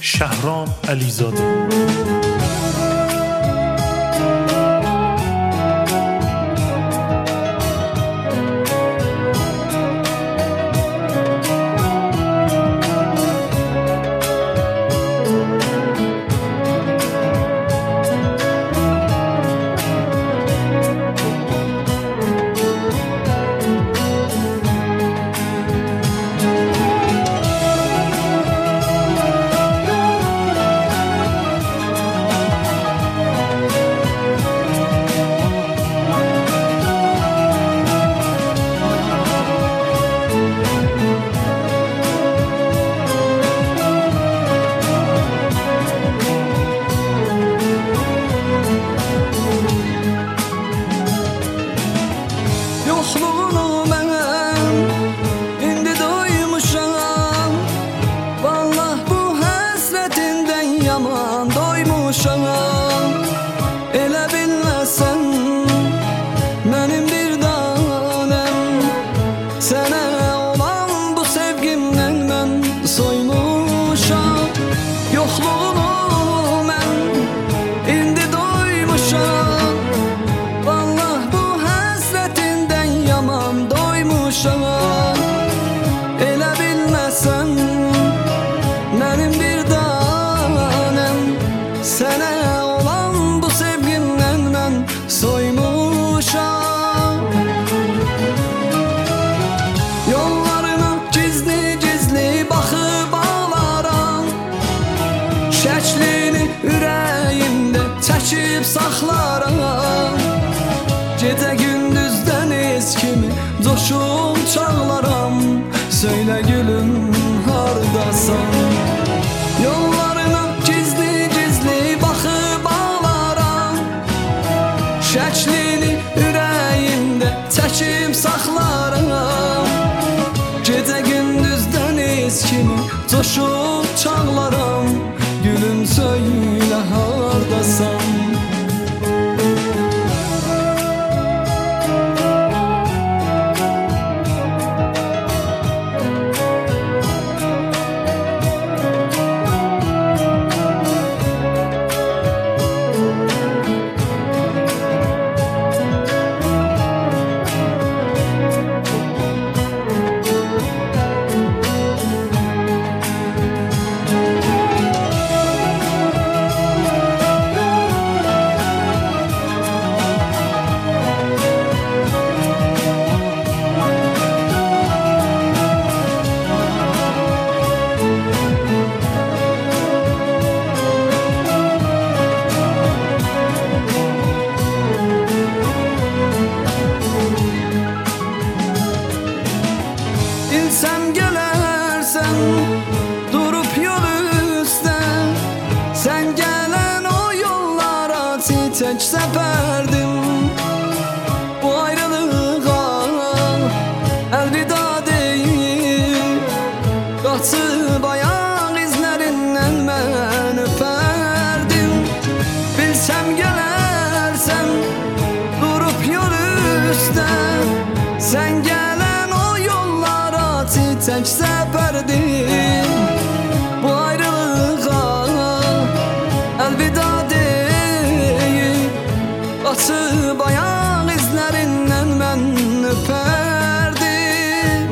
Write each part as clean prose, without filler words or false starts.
شهرام علیزاده. Yoxluğunu mən indi doymuşam, vallah bu həsrətindən yaman doymuşam. Elə bilməsən mənim bir danəm, sənə olan bu sevgimdən mən soymuşam. Yoxluğunu mən indi doymuşam, vallah bu həsrətindən yaman doymuşam. Elə bilməsən mənim bir danəm, sənə olan bu sevgimdən mən soymuşam. Yollarına gizli gizli baxıb ağlaram, şəklini ürəyimdə çəkib saxlaram. Gecə gündüz dəniz kimi coşub çağlaram, söylə gülüm hardasan. Yollarına gizli gizli baxıb ağlaram, şəklini ürəyimdə çəkib saxlaram. Gecə gündüz dəniz kimi coşub çağlaram, gülüm söylə hardasan. Sen gelersen durup yol üstte, sen gelen o yollara çiçek seperdim. Bu ayrılığa elveda deyip kaçıp ayak izlerinden ben öperdim. Bilsem gelersen durup yol üstte, sen gelen o yollara çiçek seperdim. Bu ayrılığa elveda deyip kaçıp ayak izlerinden ben öperdim.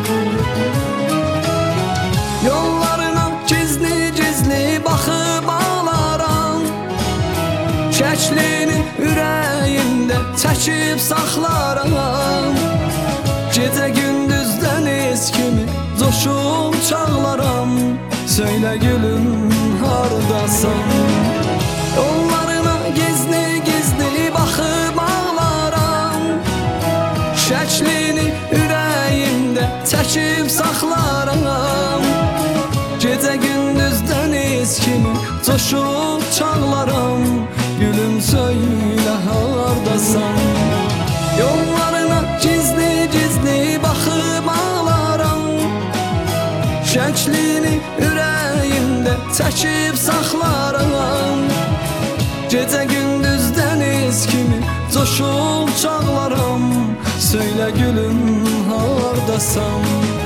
Yollarına gizli gizli baxıb ağlaram, şəklini ürəyimdə çəkib saxlaram. Gecə gündüz dəniz kimi coşub çağlaram, söylə gülüm hardasan. Yollarına gizli gizli baxıb ağlaram, şəklini ürəyimdə çəkib saxlaram. Gecə gündüz dəniz kimi coşub çağlaram, gülüm söylə hardasan. Yollarına gizli gizli baxıb ağlaram, şəklini ürəyimdə çəkib saxlaram. Gecə gündüz dəniz kimi coşub çağlaram, söylə gülüm hardasan.